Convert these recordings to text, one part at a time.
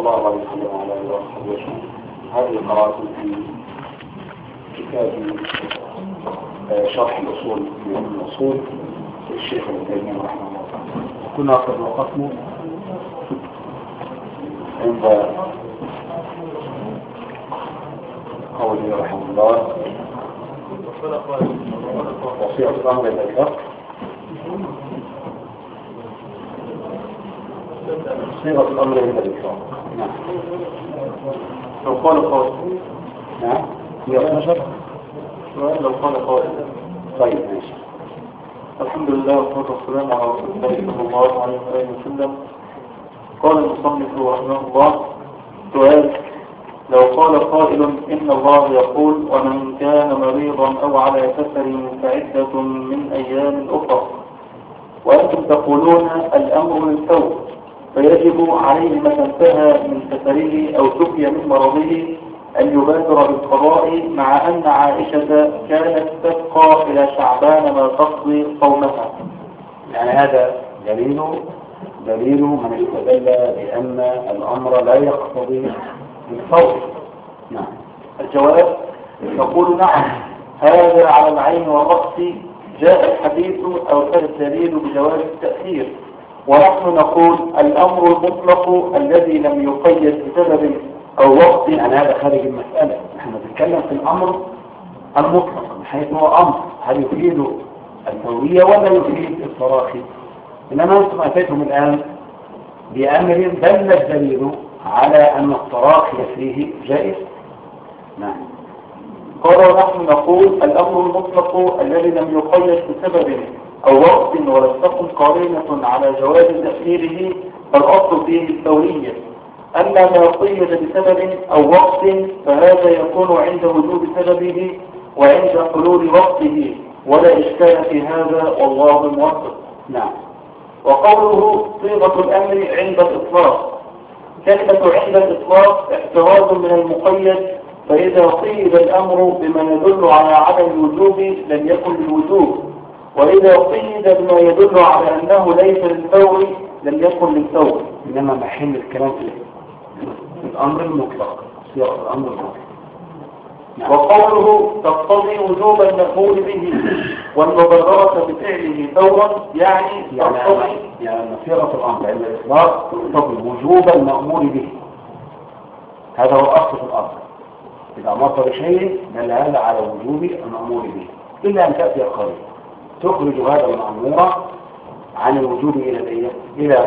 الله عليه وسلم وعلى اله وصحبه وسلم. هذه قراءة في كتاب شرح الأصول من الأصول للشيخ ابن تيمية رحمه الله تعالى. كنا قد وقفنا عند قوله رحمه الله وصيغة الأمر إلى الحق. صيغة الأمر إلى الحق. نعم. لو قال قائل. نعم. هي 12. لو قال قائل. طيب ماشي. الحمد لله والصلاة والسلام على رسول الله صلى الله عليه وسلم. قال المصنف رحمه الله: سؤال: لو قال قائل إن الله يقول ومن كان مريضا أو على سفر فعدة من أيام أخرى، وأنتم تقولون الأمر للفور، فيجب عليه متى انتهى من سفره أو شفي من مرضه أن يبادر بالقضاء، مع أن عائشة كانت تبقى إلى شعبان ما تقضي صومها. يعني هذا دليل من استدل بأن الأمر لا يقتضي الفور. نعم. الجواب: نقول نعم، هذا على العين والرأس، جاء الحديث أو الدليل بجواز التأخير، ونحن نقول الأمر المطلق الذي لم يقيد بسبب أو وقت. يعني هذا خارج المسألة، نحن نتكلم في الأمر المطلق من حيث هو أمر، هل يفيد الفورية ولا يفيد التراخي؟ إنما أنتم أتيتم الآن بأمر دل الدليل على أن التراخي فيه جائز. نعم. قال نحن نقول الأمر المطلق الذي لم يقيد بسبب أو وقت ولم تكن قارنة على جواز تأخيره، فالأصل فيه الفورية. أما ما قيد بسبب أو وقت فهذا يكون عند وجود سببه وعند حلول وقته، ولا إشكال في هذا والله الموفق. نعم. وقوله صيغة الأمر عند الإطلاق، كلمة عند الإطلاق احتراز من المقيد، فإذا قيد الأمر بما يدل على عدم الوجوب لم يكن للوجوب، وإذا قيد بما يدل على أنه ليس للفور لم يكن للفور. إنما محل الكلام في الأمر المطلق، صيغة الأمر المطلق. نعم. وقوله تقتضي وجوب المأمور به والمبادرة بفعله فورا، يعني صيغة الأمر عند الإطلاق تقتضي وجوب المأمور به. هذا هو أصل في الأمر، إذا أمرت بشيء دل هذا على وجوب المأمور به، إلا أن تأتي القرينة تخرج هذا المأمور عن الوجوب إلى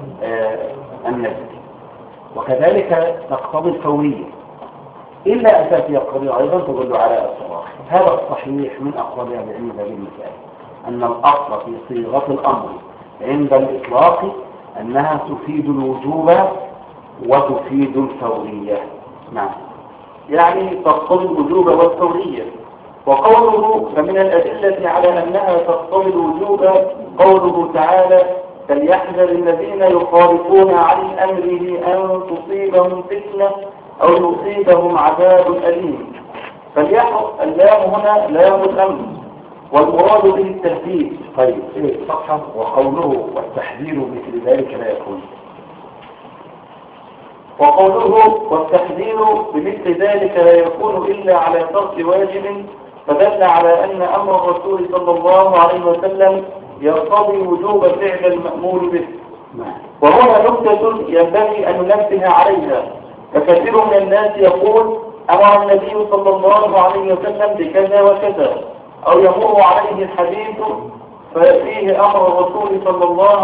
النفي، وكذلك تقتضي الفورية، إلا أن تأتي القرينة أيضا تدل على التراخي. هذا الصحيح من أقوال أهل العلم في هذه المسألة، أن الأصل في صيغة الأمر عند الإطلاق أنها تفيد الوجوب وتفيد الفورية. نعم. يعني تقتضي الوجوب والفورية. وقوله فمن الأدلة على أنها تقتضي الوجوب قوله تعالى: فليحذر الذين يخالفون عن أمره أن تصيبهم فتنة أو يصيبهم عذاب أليم. فليحذر اللام هنا لام الأمر، والمراد به التهديد. طيب إيه صحة؟ وقوله والتحذير مثل ذلك لا يكون. وقوله والتحذير بمثل ذلك لا يكون إلا على ترك واجب، فدل على أن أمر الرسول صلى الله عليه وسلم يقتضي وجوب فعل المأمور به. وهنا نكتة ينبغي أن ننبه عليها، فكثير من الناس يقول أمر النبي صلى الله عليه وسلم بكذا وكذا، أو يمر عليه الحديث ففيه أمر الرسول صلى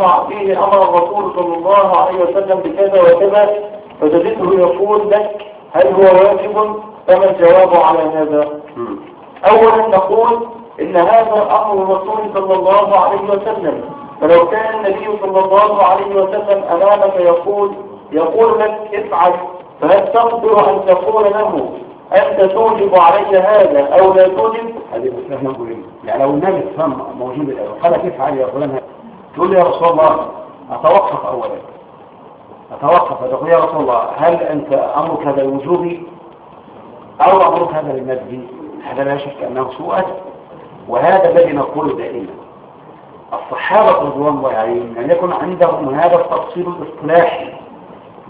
الله عليه وسلم بكذا وكذا، فتجده يقول لك هل هو واجب؟ فما الجواب على هذا؟ أولا نقول إن هذا أمر الرسول صلى الله عليه وسلم، فلو كان النبي صلى الله عليه وسلم أمامك يقول لك افعل، فهل تقدر أن تقول له أنت توجب علي هذا أو لا توجب؟ هذه مسألة مهمة. يعني لو النبي موجود الآن قال افعل يا فلان، تقول لي يا رسول الله أتوقف أولا، أتقول يا رسول الله هل أنت أمرك هذا الوجوبي أو أمرك هذا للندب؟ هذا لا شك أنه سؤال، وهذا الذي نقول دائما الصحابة رضوان الله عليهم أن يكن عندهم هذا التفصيل الاصطلاحي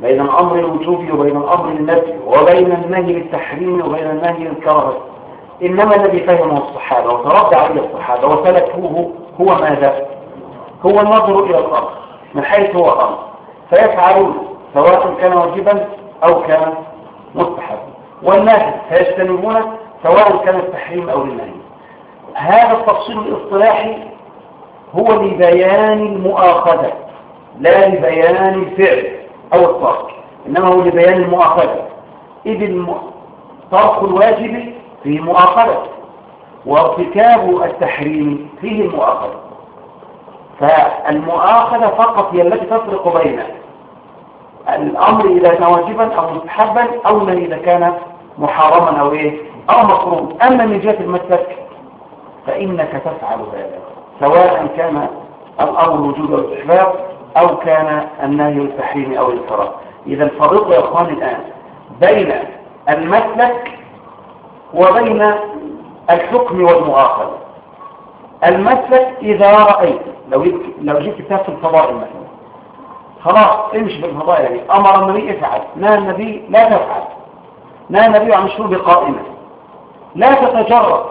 بين الأمر الوجوبي وبين الأمر النفي وبين النهي للتحريم وبين النهي للكراهة. إنما الذي فهمه الصحابة وتربى عليه الصحابة وسلكوه هو ماذا؟ هو النظر إلى الأمر من حيث هو الأمر، فيفعلون سواء كان واجبا أو كان مستحبا، والناس فيجتنبون سواء كان التحريم أو النهي. هذا التفصيل الاصطلاحي هو لبيان المؤاخذة لا لبيان الفعل أو الترك، إنما هو لبيان المؤاخذة، إذ ترك الواجب فيه مؤاخذة وارتكاب التحريم فيه المؤاخذة. فالمؤاخذة فقط هي التي تفرق بين الأمر إذا كان واجبا أو مستحبا أو النهي إذا كان محرما أو أو مكروه. أما من جهة المسلك فإنك تفعل هذا سواء كان الأمر وجود أو استحباب أو كان النهي للتحريم أو للكراهة. إذا فرقوا يا إخواني الآن بين المسلك وبين الحكم والمؤاخذة. المسلك إذا رأيت لو جبت كتاب في الفضائل مثلا، خلاص امشي في الفضائل، يعني أمر النبي افعل، نهى النبي لا تفعل، نهى النبي عن الشرب قائما، لا تتجرد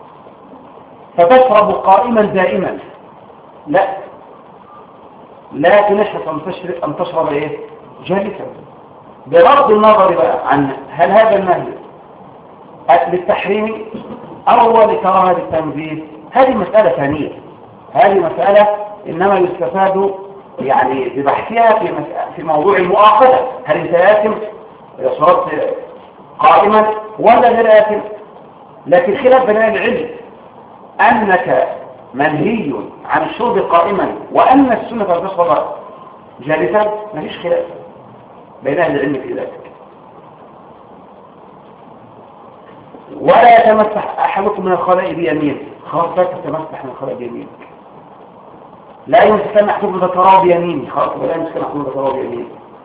فتشرب قائما دائما، لا، لكن احرص أن تشرب جالسا، بغض النظر بقى عن هل هذا النهي للتحريم أو لكراهة التنزيه. هذه مسألة ثانية، هذه مسألة إنما يستفاد يعني ببحثها في موضوع المؤاخذة. هل أنت آثم إذا شربت قائما ولا غير آثم؟ لكن خلاف بين العلم أنك منهي عن الشرب قائما وأن السنة أن تشرب جالسا، ما فيش خلاف بين أهل العلم في ذلك. ولا يتمسح أحدكم من الخلاء بيمين، خلاص لا تتمسح من الخلاء بيمينك، لا يمسكن أحدكم ذكره بيمينه، خلاص لا يمسكن أحدكم ذكره بيمينه.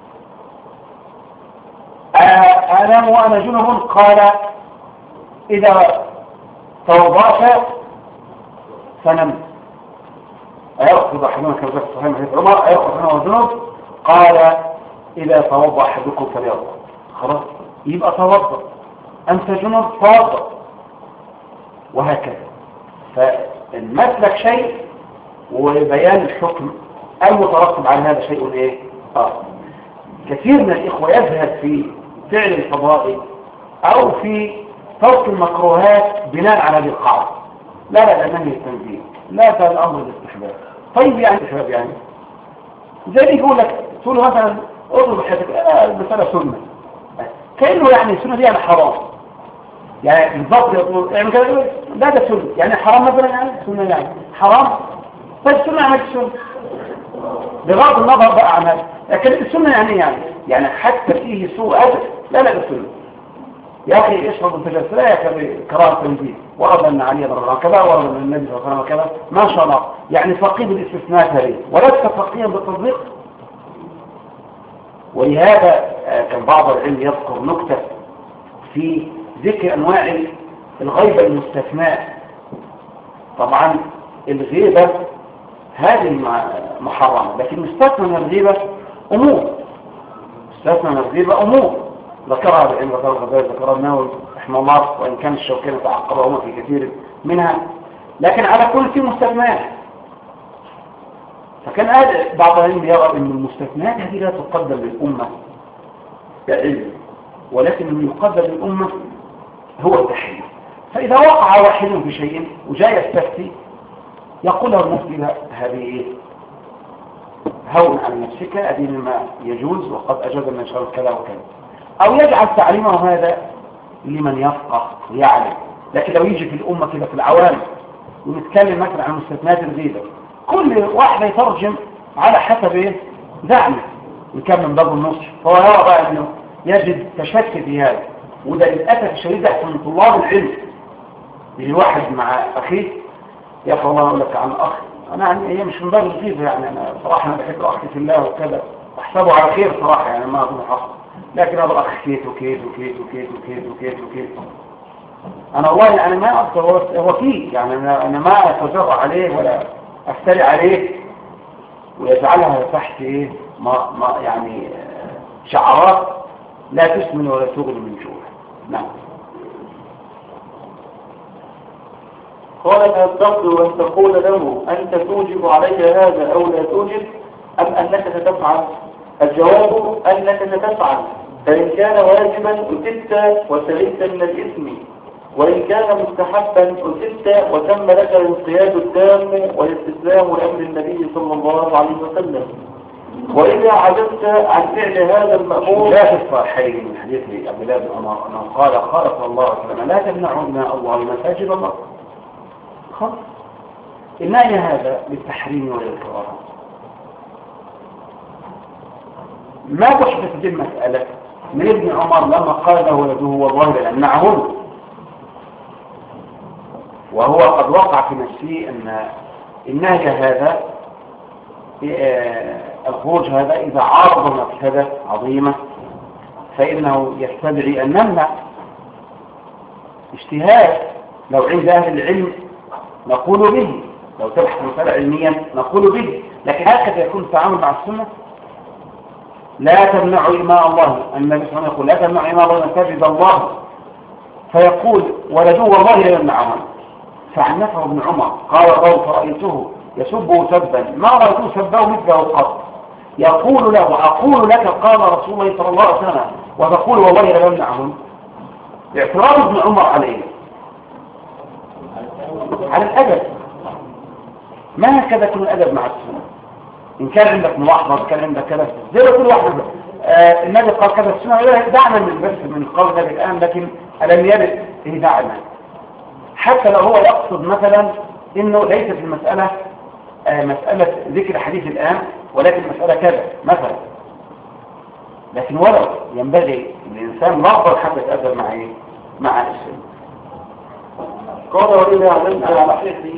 أنام وأنا جنب، قال إذا توضأت فنم. أيرقض أحدنا كما في صحيح حديث عمر أيرقض أنا وجنب، قال إذا توضأ أحدكم فليرقض. خلاص يبقى توضأ، أنت جنب توضأ، وهكذا. فالمسلك شيء وبيان الحكم المترتب على هذا شيء كثير من الإخوة يذهب في فعل الفضائل أو في ترك المكروهات بناء على هذه القاعدة، لا نهي التنزيه، لا ده الأمر الاستحباب. طيب يعني الاستحباب يعني زي اللي يقول لك تقول مثلا اضرب حياتك، المسألة سنة، كأنه يعني السنة دي يعني حرام، يعني بالضبط يقول يعني كده ده سنة، يعني حرام مثلا، يعني سنة يعني حرام، طيب السنة عملت السنة بغض النظر بقى عن هذا. لكن السنة يعني حتى فيه سوء أدب، لا ده سنة. يا أخي اشرب الفجر، لا يا كراهة التنزيه، ورد أن علي رضي الله كذا، ورد أن النبي صلى الله عليه وسلم كذا، ما شاء الله، يعني فقيه بالاستثناء هذه ولست فقيها بالتطبيق. ولهذا كان بعض العلم يذكر نكتة في ذكر أنواع الغيبة المستثناء. طبعا الغيبة هذه محرمة، لكن مستثنى من الغيبة أمور، مستثنى من الغيبة أمور ذكرها العلم، ذكرها النووي رحمه الله، وإن كان الشوكاني تعقبهما في كثير منها، لكن على كل في مستثنات. فكان بعض العلم يرى أن المستثنات هذه لا تقدم للأمة كعلم، ولكن اللي يقدم للأمة هو التحريم. فإذا وقع واحد في شيء وجاء يستفتي يقول له المفتي هذه هون على نفسك، هذه مما يجوز وقد أجاز من شرط كذا وكذا، أو يجعل تعليمه هذا لمن يفقه ويعلم. لكن لو يجي في الأمة كده في العوام ونتكلم مثلا عن مستثنات الغيبة، كل واحد يترجم على حسب زعمه، وكان من باب النصح، فهو يرى بقى أنه يجد تشكك في هذا. وده للأسف الشديد أحسن من طلاب العلم، يجي واحد مع أخيه يا أخي والله أقول لك عن أخ، أنا هي مش من باب الغيبة، يعني أنا صراحة أنا بحب أخي في الله وكذا، أحسبه على خير صراحة، يعني ما أظن حصل، لكن هذا الأخ كيت وكيت وكيت وكيت وكيت وكيت وكيت. أنا والله أنا ما أذكر هو كيت، يعني أنا ما أتجرأ عليه ولا أفتري عليه ويجعلها تحت ما يعني شعارات لا تسمن ولا تغني من جوع. نعم. قال فالضبط أن تقول له أنت توجب علي هذا أو لا توجب أم أنك ستفعل؟ الجواب أنك ستفعل، فإن كان واجبا أتبت وسلمت من الإثم، وإن كان مستحبا أتبت وتم لك الانقياد التام والاستسلام لأمر النبي صلى الله عليه وسلم. وإذا عجزت عن فعل هذا المأمور لا في الصحيحين من حديث عبد الله بن عمر أنه قال صلى الله عليه وسلم لا تمنعوا إماء الله مساجد الله. خلاص النهي هذا للتحريم وللكراهة. ما بحثت دي المسألة من ابن عمر لما قال له ولده والله لأمنعهن، وهو قد وقع في نفسه أن النهي هذا الخروج هذا إذا عارض مفسدة عظيمة فإنه يستدعي أن نمنع. اجتهاد لو عند أهل العلم نقول به، لو تبحث مسألة علميا نقول به، لكن هكذا يكون التعامل مع السنة. لا تمنعوا إماء الله، النبي صلى الله عليه وسلم يقول لا تمنعوا إماء الله مساجد الله، فيقول ولده والله لا يمنعهم. فعنفه ابن عمر قال الرجل فرأيته يسبه سبا ما رأيته سبه مثله قط، يقول له أقول لك قال رسول الله صلى الله عليه وسلم وتقول والله لا يمنعهم. اعتراض ابن عمر عليه على الأدب. ما هكذا يكون الأدب مع السنة؟ إن كان عندك ملاحظة كان عندك كذا زي كل واحد النبي قال كذا السنة دعنا من بس من قول النبي الآن، لكن ألم يرد إيه دعنا؟ حتى لو هو يقصد مثلا إنه ليس في المسألة مسألة ذكر حديث الآن، ولكن مسألة كذا مثلا، لكن ولو ينبغي الإنسان لفظا حتى يتأدب مع إيه؟ مع السنة. قال وإذا علمت على حيثي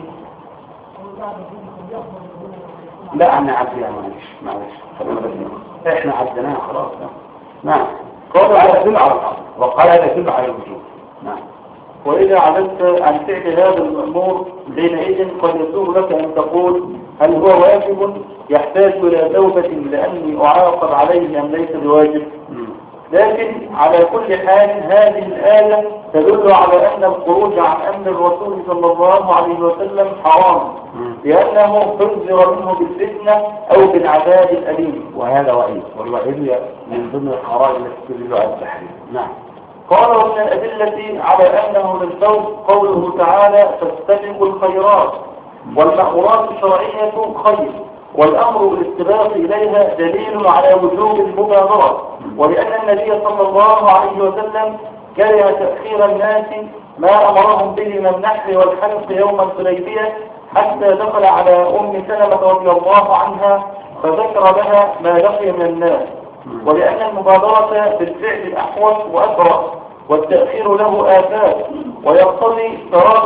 لا أنا عبدنا معلش خلينا بس إحنا عبدناها خلاص. نعم. قال هذا يدل على الأمر وقال هذا يدل على الوجوب. نعم. وإذا علمت عن فعل هذا المأمور حينئذ قد يسوغ لك أن تقول هل هو واجب يحتاج إلى توبة لأني أعاقب عليه أم ليس بواجب؟ لكن على كل حال هذه الآية تدل على أن الخروج عن أمر الرسول صلى الله عليه وسلم حرام، لأنه تنذر منه بالفتنة أو بالعذاب الأليم. وهذا وعيد، والوعيد من ضمن القرائن التي تدل على التحريم. نعم. قال ومن الأدلة على أنه للفوز قوله تعالى فاستبقوا الخيرات، والمأمورات الشرعية خير، والأمر بالاستباق إليها دليل على وجوب المبادرة، ولأن النبي صلى الله عليه وسلم كره تأخير الناس ما أمرهم به من النحر والحلق يوم الحديبية حتى دخل على أم سلمة رضي الله عنها فذكر لها ما لقي من الناس، ولأن المبادرة بالفعل أحوط وأسرع، والتأخير له آفات ويقتضي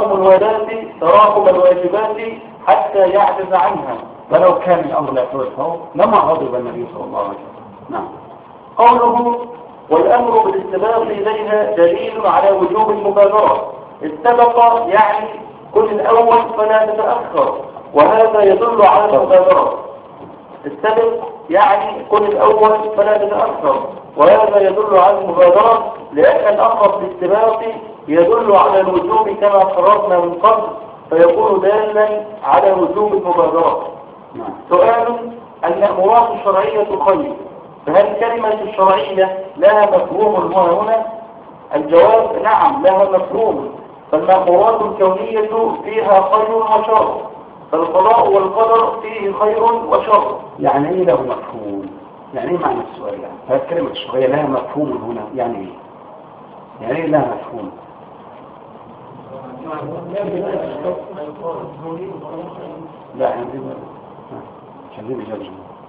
تراكم الواجبات حتى يعجز عنها. ولو كان الأمر لا يقتضي الفور لما غضب النبي صلى الله عليه وسلم. نعم. قوله والأمر بالاستباق إليها دليل على وجوب المبادرة. استبق يعني كن الأول فلا تتأخر، وهذا يدل على المبادرة. استبق يعني كن الأول فلا تتأخر، وهذا يدل على المبادرة، لأن الأمر بالاستباق يدل على الوجوب كما قررنا من قبل، فيكون دالا على وجوب المبادرة. سؤال: المأمورات الشرعية خير، فهل كلمة الشرعية لها مفهوم هنا؟ الجواب: نعم لها مفهوم، فالمأمورات الكونية فيها خير وشر، فالقضاء والقدر فيه خير وشر. يعني ايه له مفهوم؟ يعني ايه معنى السؤال؟ فهل كلمة الشرعية لها مفهوم هنا؟ يعني ايه؟ يعني ايه لها مفهوم؟ لا عندي إجابة.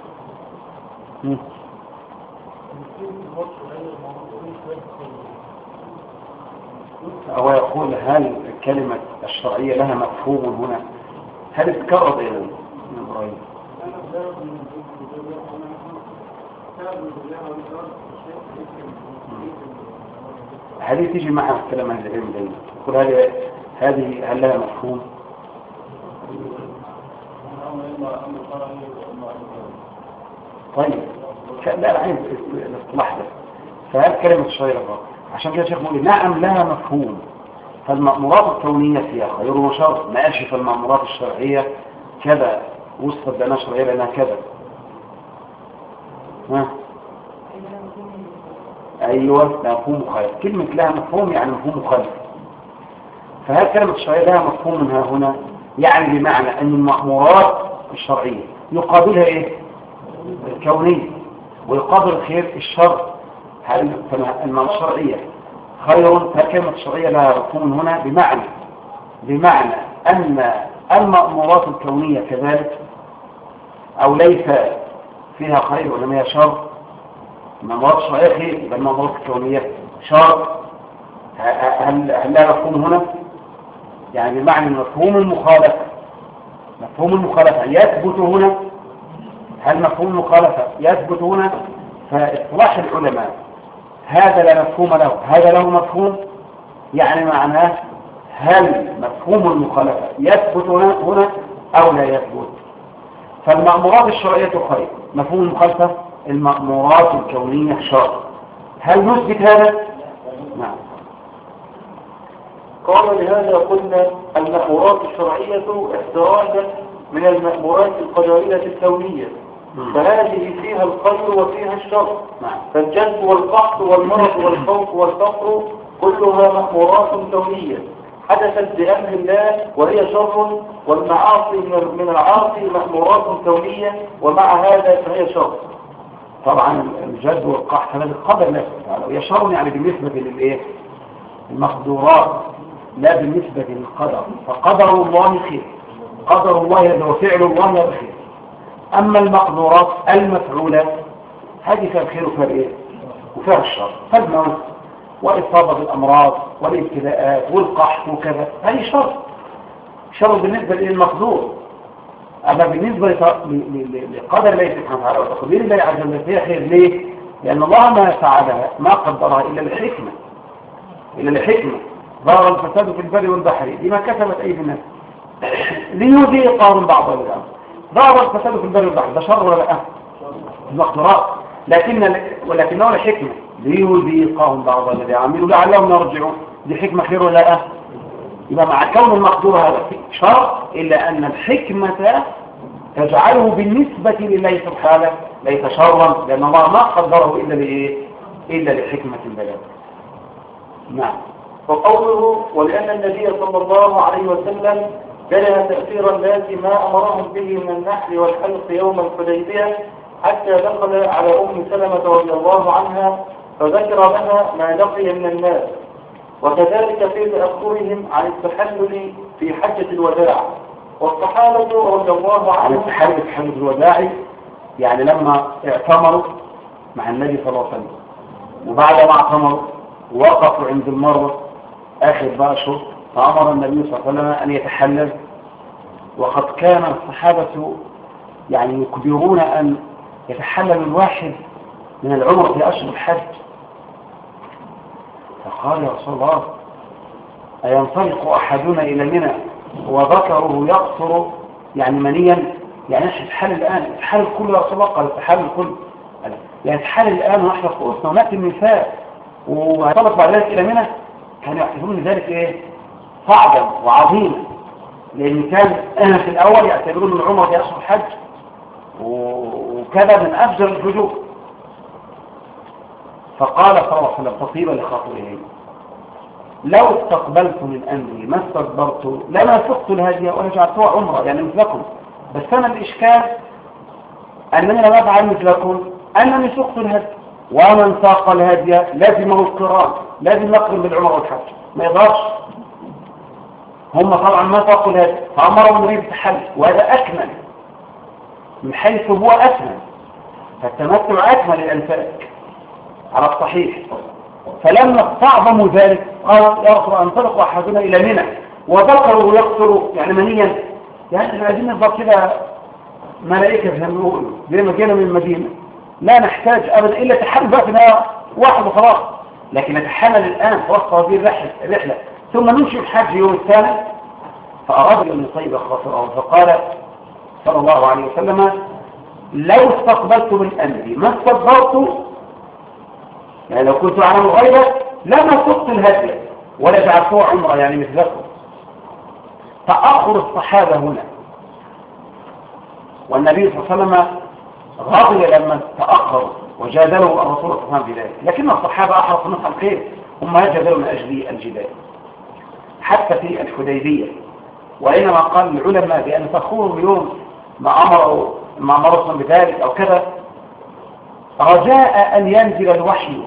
هو يقول هل كلمة الشرعية لها مفهوم هنا؟ هل اتكرر إلى إبراهيم؟ هذه تيجي معها الكلام عن العلم دايما يقول هذه هل لها مفهوم؟ طيب لا أنا عايز الاصطلاح ده. فهذه كلمة الشرعية عشان كده شيخ مقول نعم لها مفهوم. فالمأمورات الكونية فيها خير وشر، ما قالش فالمأمورات الشرعية كذا وصفت بأنها شرعية لأنها كذا. ها أيوة مفهوم مخالف. كلمة لها مفهوم يعني مفهوم مخالف. فهذه كلمة الشرعية لها مفهوم منها هنا، يعني بمعنى أن المأمورات الشرعية يقابلها إيه؟ الكونية، ويقابل الخير الشر. هل المأمورات الشرعية خير؟ فكلمة الشرعية لها مفهوم هنا بمعنى أن المأمورات الكونية كذلك، أو ليس فيها خير وإنما هي شر. المأمورات الشرعية خير، يبقى المأمورات الكونية شر. هل لها مفهوم هنا؟ يعني بمعنى مفهوم المخالفة يثبت هنا. هل مفهوم المخالفة يثبت هنا؟ فاصطلاح العلماء هذا لا مفهوم له، هذا له مفهوم، يعني معناه هل مفهوم المخالفة يثبت هنا أو لا يثبت. فالمأمورات الشرعية خير، مفهوم المخالفة المأمورات الكونية شر. هل نثبت هذا؟ نعم. قال لهذا قلنا المأمورات الشرعية احتراجا من المأمورات القدرية الكونية، فهذه فيها الخير وفيها الشر. فالجلب والقحط والمرض والخوف والفقر كلها مأمورات كونية حدثت بأمر الله وهي شر، والمعاصي من العاصي مأمورات كونية ومع هذا فهي شر. طبعا الجلب والقحط هذا القدر لا تعالى، وهي شر يعني بالنسبة للإيه؟ المقدورات لا بالنسبة للقدر. فقدر الله خير، قدر الله وفعل الله خير. أما المقدورات المفعولة هذه فيها الخير وفيها الإيه؟ وفيها الشر. فالموت وإصابة الأمراض والابتلاءات والقحط وكذا هذه شر بالنسبة للمقدور. أما بالنسبة لقدر الله سبحانه وتعالى وتقدير الله عز وجل فيها خير. ليه؟ لأن الله ما فعلها ما قدرها إلا لحكمة. ظهر الفساد في البر والبحر بما كسبت أيدي الناس ليذيقهم بعض الذي عملوا. ظهر الفساد في البر والبحر ده شر ولا لا؟ المقدورات، ولكنه لحكمة ليذيقهم بعض الذي عملوا لعلهم يرجعون. دي حكمة خير ولا لا؟ يبقى مع كون المقدور هذا شر، إلا أن الحكمة تجعله بالنسبة لله سبحانه ليس شرا، لأن الله ما قدره إلا لحكمة بلد. نعم. وقوله ولأن النبي صلى الله عليه وسلم كره تأثير الناس ما أمرهم به من النحل والحلق يوم الحديبية، حتى دخل على أم سلمة رضي الله عنها فذكر لها ما لقي من الناس، وكذلك في تأخرهم عن التحلل في حجة الوداع. والصحابة رضي الله عنهم عن التحلل في حجة الوداع يعني لما اعتمروا مع النبي صلى الله عليه وسلم، وبعد ما اعتمروا وقفوا عند المروة آخر بقى شهر، فأمر النبي صلى الله عليه وسلم أن يتحلل. وقد كان الصحابة يعني يقدرون أن يتحلل الواحد من العمر في أشهر الحج. فقال يا رسول الله أينطلق أحدنا إلى منى وذكره يقصر يعني منيا؟ يعني احنا نتحلل الآن، نتحلل كله يا رسول الله؟ قال نتحلل كله، يعني نتحلل الآن ونحلق رؤوسنا ونأتي النساء وهيطلق بعد ذلك إلى منى؟ كانوا يحسبون ذلك إيه؟ صعبا وعظيما، لأن كان في الأول يعتبرون العمر في أشهر الحج وكذا من أفجر الفجور. فقال صلى الله عليه وسلم تطيبا لخاطره لو استقبلت من أمري ما استكبرت لما سقت الهدي ولا جعلتها عمرة يعني مثلكم، بس أنا الإشكال أنني لم أفعل مثلكم، أنني سقت الهدي، ومن ساق الهدي لازمه القران، لازم يقرن بالعمر والحج، ما يقدرش. هم طبعا ما ساقوا الهدي فأمروا النبي بالتحلل، وهذا أكمل من حيث هو أكمل، فالتمتع أكمل الأنفاك على الصحيح. فلما استعظموا ذلك قال يا رسول الله انطلق أحدنا إلى منى وذكروا يقصر يعني منيا، يعني احنا عايزين نفضل كده ملائكة زي ما بيقولوا زي ما جينا من المدينة، لا نحتاج أبدا إلا تحلل بقى في واحد وخلاص، لكن نتحلل الآن في وسط هذه الرحلة ثم نمشي الحج يوم الثاني. فأراد أن يطيب خاطره فقال صلى الله عليه وسلم لو استقبلت من أمري ما استدبرت، يعني لو كنت أعلم الغيبة لما سقت الهدي ولا جعلته عمره يعني مثلكم. تأخر الصحابة هنا، والنبي صلى الله عليه وسلم غضب لما تأخروا وجادلوا الرسول صلى الله عليه وسلم بذلك، لكن الصحابة أحرصوا نصح الخير، هم جادلوا من أجل الجدال. حتى في الحديبية وإنما قال العلماء بأن تأخروا اليوم ما أمرهم بذلك أو كذا رجاء أن ينزل الوحي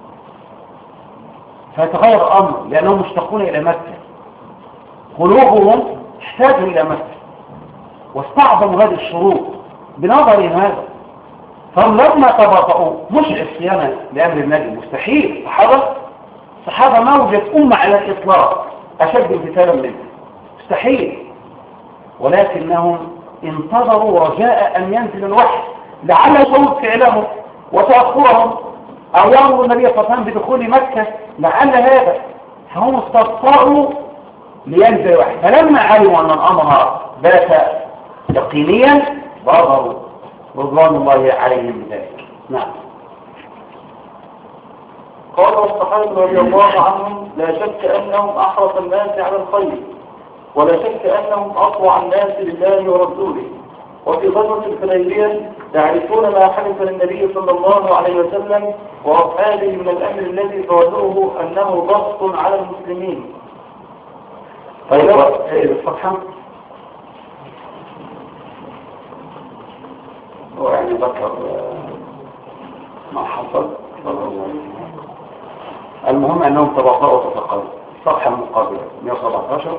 فيتغير الأمر، لأنهم مشتاقون إلى مكة، قلوبهم احتاجوا إلى مكة واستعظموا هذه الشروط بنظرهم هذا، فهم لما تباطؤوا مش عصيانا لأمر النبي، مستحيل. الصحابة ما وجد أمة على الإطلاق أشد امتثالا منه، مستحيل، ولكنهم انتظروا رجاء أن ينزل الوحي لعل يصوب فعلهم وتأخرهم أو يأمر النبي صلى الله عليه وسلم بدخول مكة لعل هذا، فهم استبطأوا لينزل الوحي. فلما علموا أن الأمر بات يقينيا بادروا رضوان الله عليهم بذلك. نعم. قال الصحابة رضي الله عنهم: لا شك أنهم أحرص الناس على الخير، ولا شك أنهم أطوع الناس لله ورسوله. وفي غزوة الحديبية تعرفون ما حدث للنبي صلى الله عليه وسلم وأصحابه من الأمر الذي فوزوه أنه ضغط على المسلمين. طيب الصفحة هو يعني ذكر ما حصل. المهم أنهم تباطؤوا وتفقدوا. الصفحة المقابلة 117.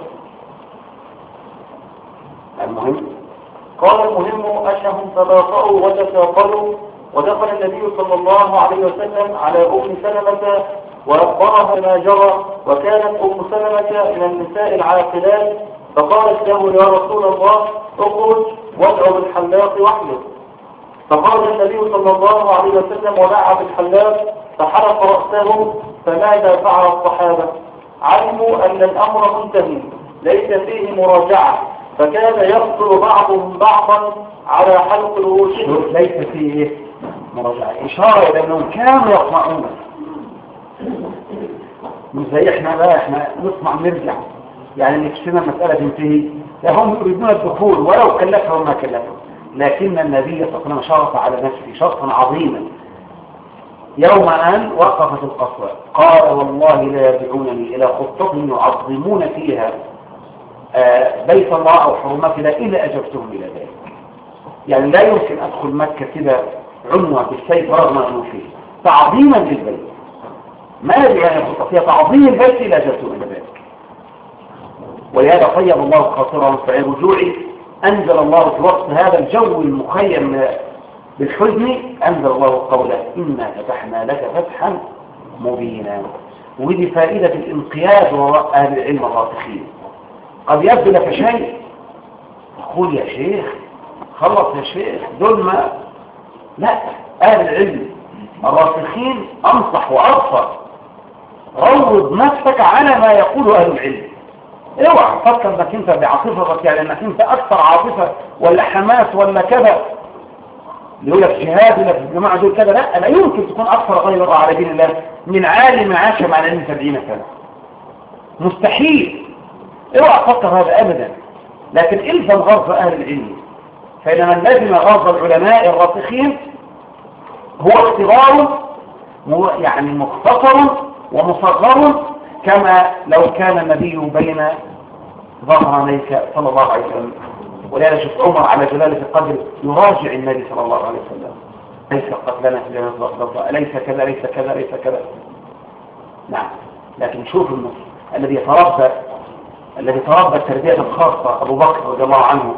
المهم أنهم تباطؤوا وتفاقدوا، ودخل النبي صلى الله عليه وسلم على أم سلمة وأخبرها ما جرى، وكانت أم سلمة من النساء العاقلات، فقالت له: يا رسول الله اخرج وادع بالحلاق واحلق. فقال النبي صلى الله عليه وسلم ودعا بالحلاق فحلق رأسه. فماذا فعل الصحابة؟ علموا أن الأمر منتهي ليس فيه مراجعة، فكان يقتل بعضهم بعضا على حلق رؤوسهم. ليس فيه مراجعة، إشارة إلى أنهم كانوا يطمعون، مش زي إحنا بقى إحنا نطمع نرجع، يعني نفسنا مسألة تنتهي، هم يريدون الدخول ولو كلفهم ما كلفهم. لكن النبي صلى الله عليه وسلم شرط على نفسه شرطا عظيما يوم أن وقفت القصوى، قال: والله لا يرجعونني إلى خطة يعظمون فيها بيت الله أو حرمات الله إلا أجبتهم إلى ذلك. يعني لا يمكن أدخل مكة كده عنوة بالسيف رغم أنه فيه تعظيما للبيت، ما يجب أن يخطط فيها تعظيم البيت إلا أجبتهم إلى ذلك. ولهذا طيب الله خاطرهم في الرجوع، أنزل الله في وقت هذا الجو المخيم بالحزن، أنزل الله قوله: إنا فتحنا لك فتحا مبينا. ودي فائدة الانقياد وراء أهل العلم الراسخين. قد يبدو لك شيء تقول: يا شيخ خلص يا شيخ، دول ما لا، أهل العلم الراسخين أنصح وأبصر. روض نفسك على ما يقول أهل العلم، اوعى تفكر انك انت بعاطفتك، يعني انك انت اكثر عاطفه ولا حماس ولا كذا، يقول لك جهاد ولا الجماعه دول كذا، لا يمكن تكون اكثر غير على دين الله من عالم عاش مع العلم 70 سنه، مستحيل. اوعى تفكر هذا ابدا. لكن الزم غرض اهل العلم، فان من لازم غرض العلماء الراسخين هو اختبار يعني مختصر ومصغر، كما لو كان النبي بين ظهرانيك صلى الله عليه وسلم. ولهذا شوف عمر على جلالة القدر يراجع النبي صلى الله عليه وسلم: ليس قتلنا في جنة، ليس كذا ليس كذا ليس كذا. نعم. لكن شوف الذي تربى التربية الخاصة أبو بكر رضي الله عنه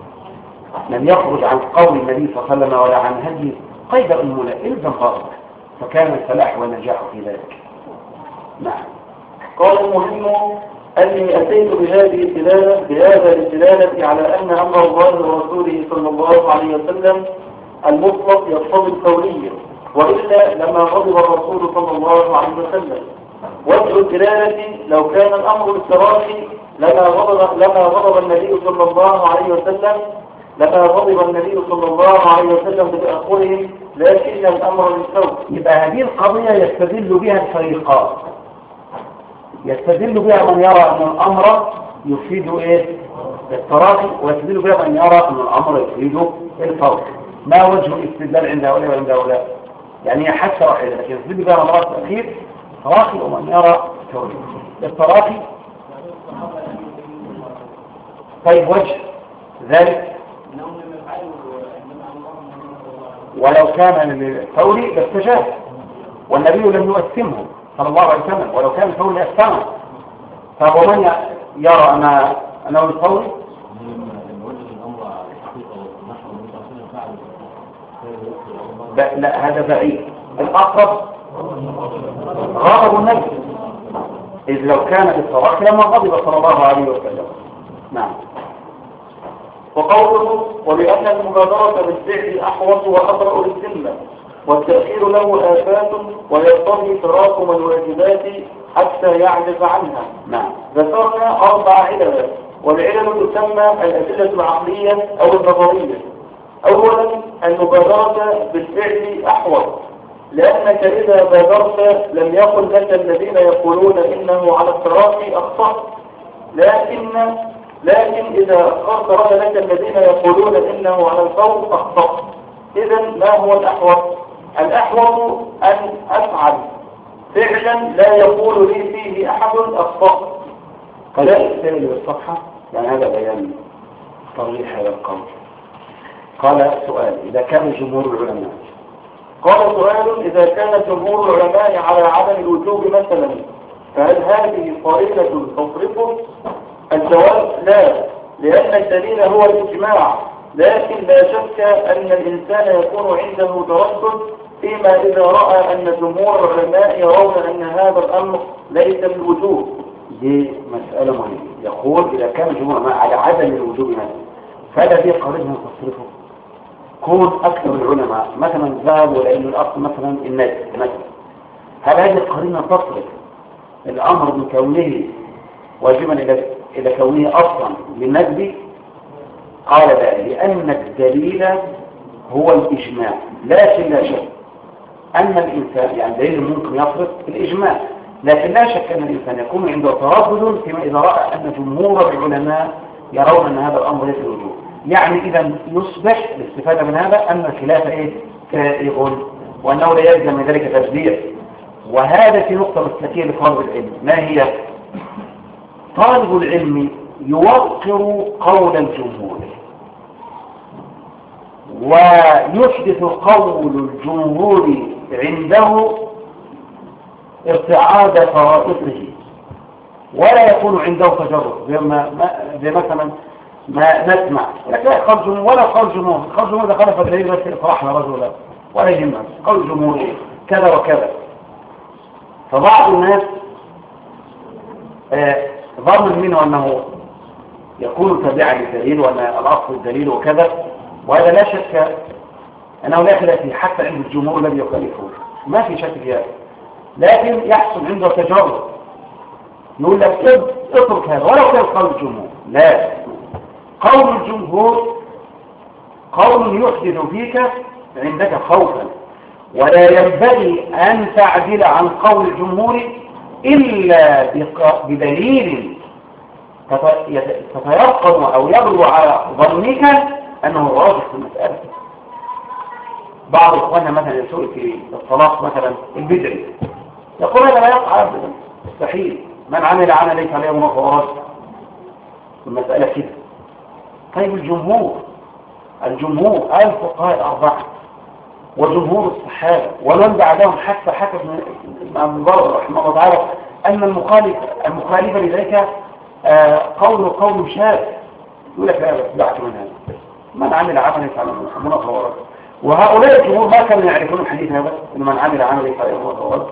لم يخرج عن قول النبي صلى الله عليه وسلم ولا عن هدي قيد أمنا إلزم غرضه، فكان الفلاح والنجاح في ذلك. نعم. قال: المهم أني أتيت بهذا الدلالة على أن أمر الله ورسوله صلى الله عليه وسلم المطلق يقتضي الفورية، وإلا لما غضب الرسول صلى الله عليه وسلم. وجه الدلالة: لو كان الأمر بالتراخي لما غضب النبي صلى الله عليه وسلم، لما غضب النبي صلى الله عليه وسلم بتأخرهم، لكن الأمر للفوت. يبقى هذه القضية يستدل بها الفريقان، يستدل بها من يرى أن الأمر يفيد التراخي، ويستدل بها من يرى أن الأمر يفيد الفوت. ما وجه الاستدلال عند هؤلاء وعند هؤلاء؟ يعني هي حتى واحدة، لكن يستدل بها من يرى التأخير تراخي ومن يرى التراخي. طيب وجه ذلك ولو كان للفور لاستجاب، والنبي لم يؤثمه صلى الله عليه وسلم، ولو كان الفور لأثمه. فهو من يرى أنه الفور؟ لا هذا بعيد. الأقرب غضب النبي، إذ لو كان بالتراخي لما غضب صلى الله عليه وسلم. نعم. وقوله ولأن المبادرة بالفعل أحوط وأبرأ للذمة، والتأخير له آفات ويقتضي تراكم الواجبات حتى يعجز عنها. نعم. ذكرنا 4 علل، والعلل تسمى الأدلة العقلية أو النظرية. أولا المبادرة بالفعل أحوط، لأنك إذا بادرت لم يقل لك الذين يقولون إنه على التراخي أخطأت، لكن إذا أخرت لك الذين يقولون إنه على الفور أخطأت. إذن ما هو الأحوط؟ الأحوط أن أفعل فعلا لا يقول لي فيه أحد أخطأت. قال الثاني بالصفحة، يعني هذا بيان صريح هذا القول. قال سؤال: إذا كان جمهور العلماء إذا كان جمهور العلماء على عدم الوجوب مثلا، فهل هذه قرينة تصرفه؟ الجواب لا، لأن الدليل هو الإجماع، لكن لا شك أن الإنسان يكون عنده تردد فيما إذا رأى أن جمهور العلماء يرون أن هذا الأمر ليس بالوجوب. دي مسألة مهمة. يقول إذا كان جمهور العلماء على عدم الوجوب مثلا، فلا في قرينة تصرفه. كون أكثر العلماء مثلا ذهبوا لأن الأصل مثلا النجم مثلا، هل هذه القرينة تصرف الأمر من كونه واجبا إلى كونه أصلا للنجم؟ قال لا، لأن الدليل هو الإجماع، لكن لا شك أن الإنسان، يعني دليل ممكن يصرف الإجماع، لكن لا شك أن الإنسان يكون عنده تردد فيما إذا رأى أن جمهور العلماء يرون أن هذا الأمر ليس الوجوب. يعني إذا يصبح الاستفادة من هذا أن الخلاف سائغ، وأنه لا يلزم من ذلك تبديع. وهذا في نقطة مسلكية لطالب العلم. ما هي؟ طالب العلم يوقر قول الجمهور، ويحدث قول الجمهور عنده ارتعاد فرائطه، ولا يكون عنده تجرد، زي مثلا ما نسمع لكن قول جمهور ولا قول جمهور، قول جمهور ده خلف الدليل بس إفراحنا رجلا ولا يهمنا قول جمهور كذا وكذا. فبعض الناس ظن منه أنه يكون تابعا للدليل وأن الأصل الدليل وكذا، وهذا لا شك أنه لا خلاف فيه حتى عند الجمهور الذي يخالفه، ما في شك فيها، لكن يحصل عنده تجارب يقول لك اترك هذا ولو كان قول الجمهور. لا، قول الجمهور قول يحدث فيك عندك خوفا، ولا ينبغي أن تعدل عن قول الجمهور إلا بدليل تتيقن أو يغلو على ظنك أنه راجح في المسألة. بعض إخواننا مثلا يسوء في الطلاق مثلا البدعي، يقول هذا لا يقع أبدا، مستحيل، من عمل عمل ليس عليه أمر فهو راجح. المسألة كده. طيب الجمهور الفقهاء الأربعة وجمهور الصحابة ومن بعدهم حتى حكى ابن بر رحمه الله تعالى أن المخالف لذلك قول شاذ، يقول لك لا بعد من هذا من عمل عملا فعلى منه فهو راجح. وهؤلاء الجمهور ما كانوا يعرفون الحديث هذا أن من عمل عملا فعلى منه فهو راجح،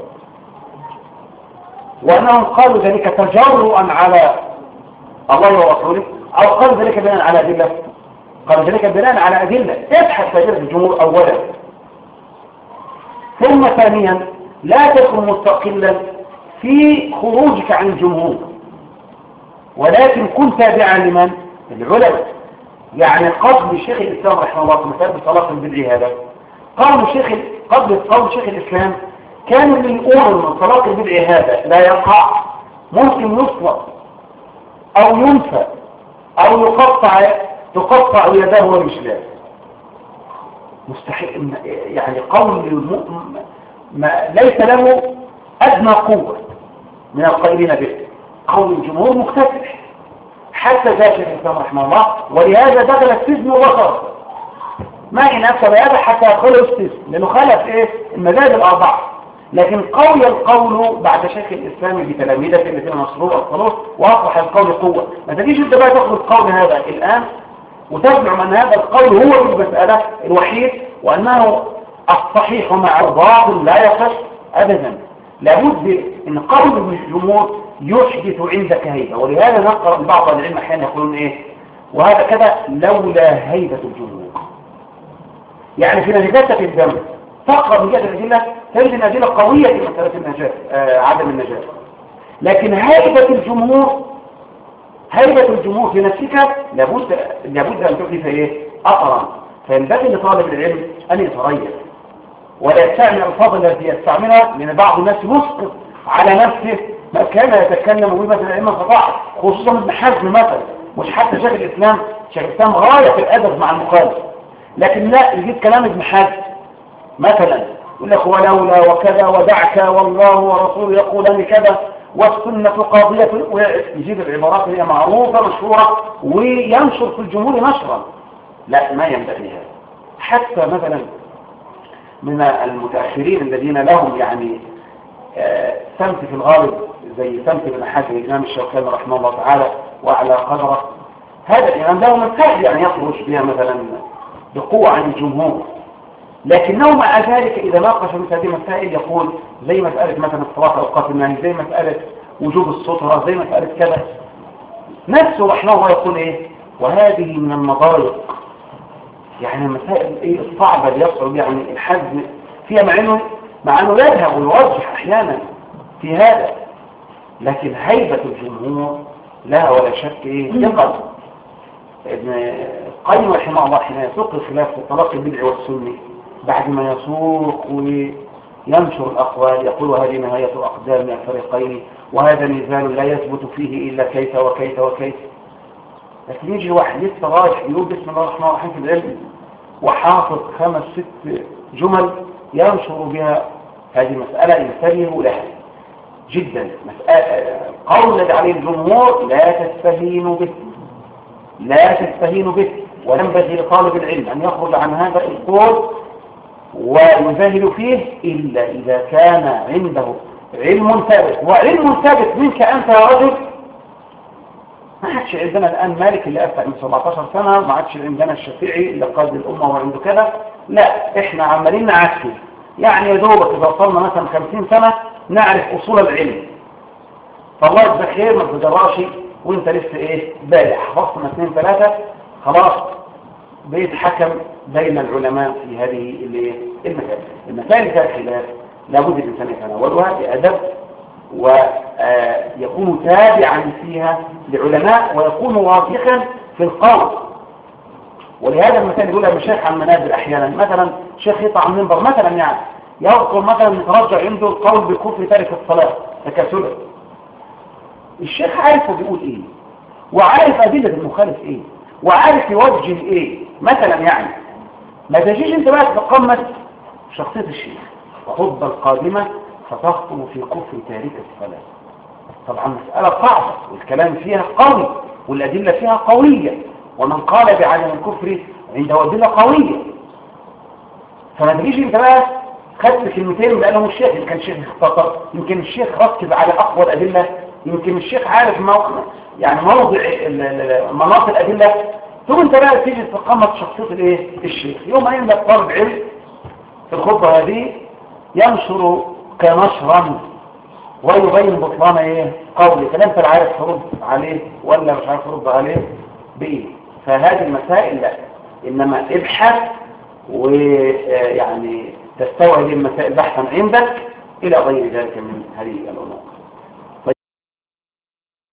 وأنهم قالوا ذلك تجرؤا على الله ورسوله، أو قالوا ذلك بناء على أدلة؟ قالوا ذلك بناء على أدلة. ابحث في الجمهور أولا، ثم ثانيا لا تكن مستقلا في خروجك عن الجمهور، ولكن كن تابعا لمن؟ العلماء. يعني قبل شيخ الإسلام رحمه الله في مسألة الطلاق البدعي هذا قبل قول شيخ الإسلام كان اللي يقول ان الطلاق البدعي هذا لا يقع ممكن يطلق او ينفى او تقطع يداه ورجلاه مستحيل، يعني قول ليس له ادنى قوة من القائلين به. قول الجمهور مختلف حتى ذات شيخ الإسلام رحمه الله، ولهذا دخل السجن وخرج ما إن أكثر هذا حتى يدخل السجن لأنه خالف المذاهب الأربعة. لكن قوي القول بعد شيخ الإسلام بتلاميذه الذين نصروه الصلوه وأصبح القول قوة. ما تجيش انت بقى تاخذ القول هذا الآن وتزعم أن هذا القول هو المسألة الوحيد وأنه الصحيح مع الباطل لا يصح أبدا. لابد أن قول الجمهور يحدث عندك هيبة، ولهذا نقرأ بعض العلم أحيانا يقولون وهذا كذا لولا هيبة الجمهور. يعني في نجاسة الدم فقط من جهة الأدلة تجد الأدلة قوية في مسألة النجاة عدم النجاة، لكن هيبة الجمهور في نفسك لابد أن تحدث أثرا. فينبغي لطالب العلم أن يتريث ولا يستعمل الألفاظ التي يستعملها، لأن بعض الناس يسقط على نفسه ما كان يتكلم به مثلا الأئمة الفضائل، خصوصا ابن حزم مثلا، مش حتى شيخ الإسلام غاية في الأدب مع المخالف، لكن لا يجيب كلام ابن حزم مثلا يقول لك ولولا وكذا ودعك والله ورسوله يقولان كذا والسنة قاضية، ويجيب العبارات اللي هي معروفة مشهورة وينشر في الجمهور نشرا. لا، ما ينبغي هذا. حتى مثلا من المتأخرين الذين لهم يعني سمت في الغالب زي سمت بن حاتم الإمام الشوكاني رحمه الله تعالى وعلى قدره، هذا الإمام له مسائل يعني يخرج بها مثلا بقوة عن الجمهور، لكنه مع ذلك إذا ناقش مثل هذه المسائل يقول زي مسألة مثلا الصلاة أوقات النهي، زي مسألة وجوب السترة، زي مسألة كذا، نفسه رحمه الله يقول وهذه من المضايق، يعني المسائل الصعبة اللي يصعب يعني الحزم فيها، مع أنه يذهب ويوضح أحيانا في هذا، لكن هيبة الجمهور لا ولا شك ثقل. ابن القيم رحمه الله حين يسوق الخلاف في الطلاق البدعي والسني بعد ما يسوق وينشر الأقوال يقول هذه نهاية أقدام الفريقين وهذا نزال لا يثبت فيه إلا كيف وكيف وكيف. لكن يجي واحد لسه رايح يقول بسم الله الرحمن الرحيم في العلم وحافظ 5-6 جمل ينشر بها هذه مسألة ينتبه لها جدا. مسألة قول الذي عليه الجمهور لا تستهينوا به، وينبغي لطالب العلم أن يخرج عن هذا القول ويزاهد فيه إلا إذا كان عنده علم ثابت. وعلم ثابت منك أنت يا رجل، ما عادش عندنا الآن مالك اللي أفتح من 17 سنة، ما عادش عندنا الشافعي اللي قاد الأمة وعنده كذا، لا، إحنا عمالين نعكس، يعني يا دوبك إذا وصلنا مثلا 50 سنة نعرف أصول العلم، فالله يجزاك خير ما تجراش وانت لسه بالغ حفظنا 2-3 خلاص بقيت حكم بين العلماء في هذه المسائل ذات خلاف لابد الإنسان يتناولها بأدب ويكون تابعا فيها لعلماء ويكون واضحا في القول. ولهذا المثال يقول المشايخ عن منابر أحيانا، مثلا شيخ يطلع عن منبر مثلا يعني يذكر مثلا يترجع عنده القول بكفر تارك الصلاة تكاسلا، الشيخ عارف هو بيقول وعارف أدلة المخالف وعارف يوجه مثلا يعني ما تجيش انت بقى تتقمص شخصية الشيخ وخطبة القادمة فتخطب في كفر تارك الصلاة. طبعا مسألة صعبة والكلام فيها قوي والأدلة فيها قوية، ومن قال بعدم الكفر عنده أدلة قوية، فما تجيش انت بقى خدت كلمتين بقالهم الشيخ، يمكن الشيخ اختصر، يمكن الشيخ ركز على أقوى الأدلة، يمكن الشيخ عارف يعني موضع مناط الأدلة، ثم انت بقى تيجي تتقمص شخصية الشيخ. يوم ما يملك طالب علم في الخطبة هذه ينشر كنشرا ويبين بطلان قولي، فلا انت عارف ترد عليه ولا مش عارف ترد عليه فهذه المسائل لا، انما ابحث ويعني تستوعب المسائل بحثا عندك الى غير ذلك من هذه الامور.